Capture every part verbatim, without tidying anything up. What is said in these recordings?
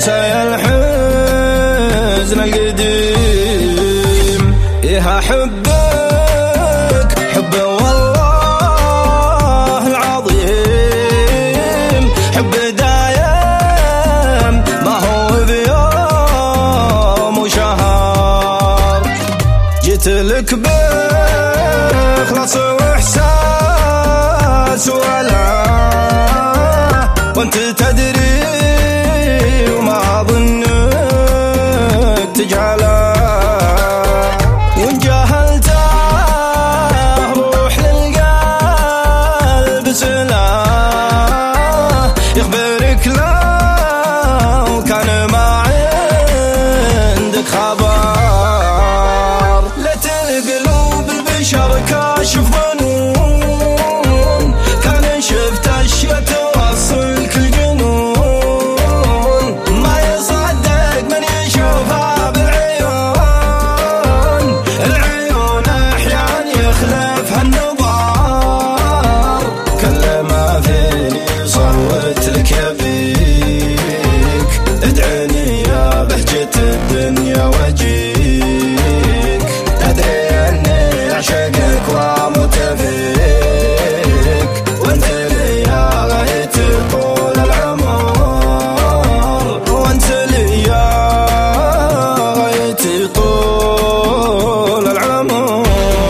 وانسى الحزن القديم. إيه أحبك حب والله العظيم، حب دايم ما هو بيوم وشهر. جيت لك بإخلاص وإحساس ولا وانت تدري وما أظنك تجعله، وإن جاهلته روح للقلب سلاه يخبرك لو كان ما عندك خبر. ليت القلوب البشر كاشف ظنون، كان شفت أشياء توصل كل جنون. ما يصدق من يشوفها بالعيون، العيون أحيان يخلفها النظر. كل ما فيني صوت لك يبيك، ادعني يا بهجة الدنيا وجيك. أدري أني أعشقك وأموت فيك، وأنت لي يا غاية طول العمر، وأنت لي يا غاية طول العمر.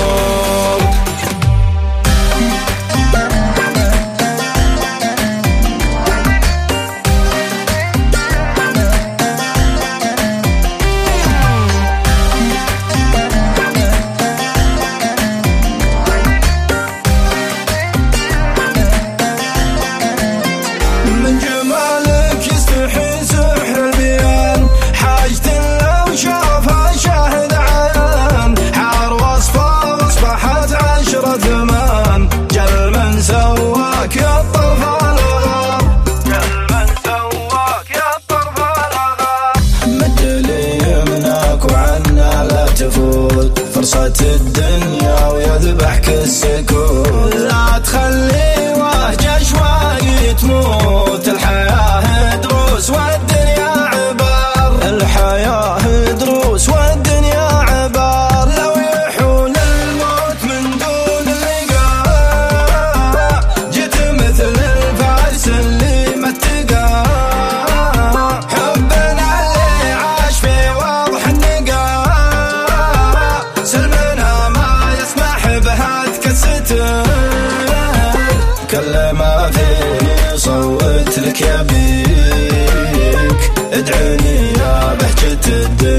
من جمالك يستحي سحر البيان، حاجة لو شافها شاهد عيان. حار وصفه واصبحت عشرة ثمان، جل من سواك يا الطرف الغار، جل من سواك يا الطرف الغار. مد لي يمناك وعنا لا تفوت فرصة الدنيا ويذبحك السكوت. لا تخلي وهج أشواقي تموت، الحياة دروس والدنيا عبار، الحياة دروس والدنيا عبار. لو يحول الموت من دون اللقاء، جيت مثل الفارس اللي ما اتقى. حبنا اللي عاش في وضح النقاء، سلمنا ما يسمح بهتك الستر. كل ما فيني صوت لك يبيك، ادعني يا بهجة الدنيا